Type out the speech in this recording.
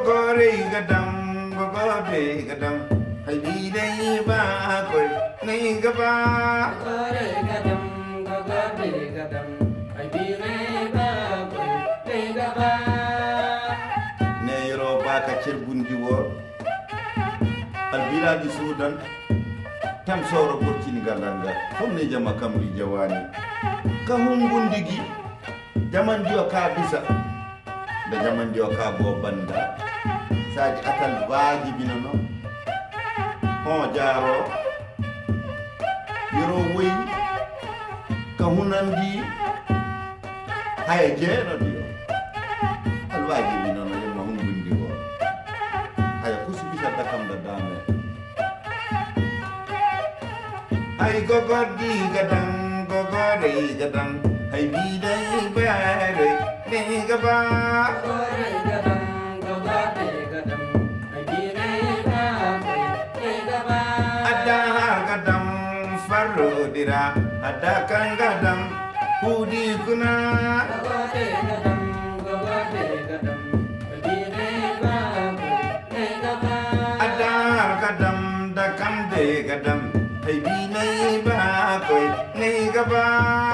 gogore gadam gogore gadam hay bi dai ba koi nei gaba gogore gadam hay bi dai ba koi nei gaba ne yoro ba ka cerbundi wo al biladi sudan tam soro bortini galanga fomne jama kamri jawani ka humbundigi jaman dio ka bisa da jaman dio ka bo banda saji atal wajibi no ho jaro yoro wi ka hunandi hay jeno dio al wajibi no yema humbundi wo hay kusi bisa da kam da dame hay gogodi gadang gogori gadang hay bidai bare ne gaba gogore gadam hay bi dai ba koi nei gaba ada gadam farro dira ada kan gadam hudi kuna gogore gadam hay bi dai ba koi nei gaba ada gadam da kan de gadam hay bi nei ba koi nei gaba